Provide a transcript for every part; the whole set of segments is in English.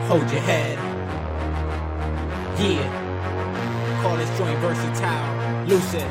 hold your head. Yeah, call this joint versatile, lucid.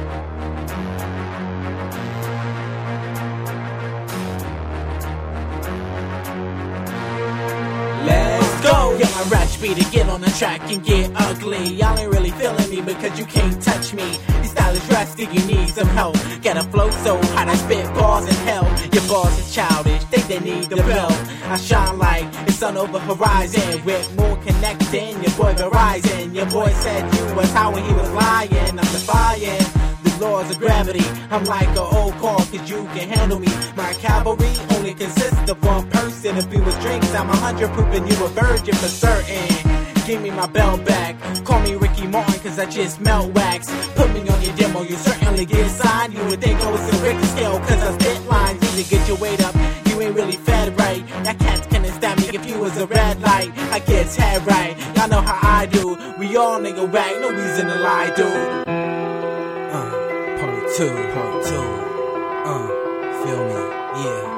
Let's go! Yeah, my rap speed to get on the track and get ugly. Y'all ain't really feeling me because you can't touch me. Your style is rusty, you need some help. Got a flow so hot I spit bars in hell. Your bars are childish, think they need the belt. I shine like the sun over horizon with more connecting. Your boy Verizon. Your boy said you was high when he was lying. I'm defying the laws of gravity. I'm like an old car cause you can handle me. My cavalry only consists of one person. If you was drinks, I'm 100 proving you a virgin for certain. Give me my belt back. Call me Ricky Martin cause I just melt wax. Put me on your demo, you certainly get signed. You would think I was a Ricky scale cause I spit lines. Need to get your weight up, you ain't really fed right. That cats couldn't stab me if you was a red light. I get head right, y'all know how I do. We all nigga whack, no reason to lie, dude. Part two, feel me, yeah.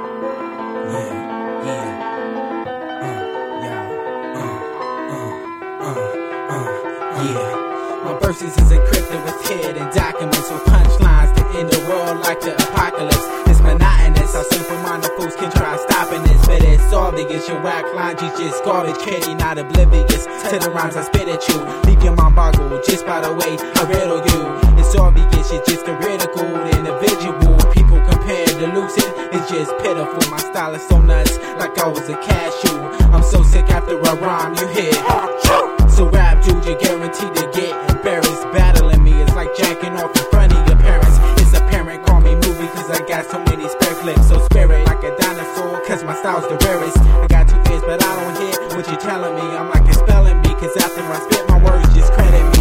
My verses is encrypted with hidden documents with punchlines to end the world like the apocalypse. It's monotonous, how simple-minded fools can try stopping this, but it's obvious your whack lines, you just garbage kitty, not oblivious to the rhymes I spit at you. Leave your mind boggled just by the way I riddle you. It's obvious you're just a ridiculed individual. People compare to lucid, it's just pitiful. My style is so nuts, like I was a cashew. I'm so sick after I rhyme, you hit. So rap dude, you're guaranteed to get embarrassed. Battling me is like jacking off in front of your parents. It's apparent, call me movie cause I got so many spare clips. So spirit like a dinosaur cause my style's the rarest. I got 2 ears but I don't hear what you're telling me. I'm like a spelling bee cause after I spit my words just credit me.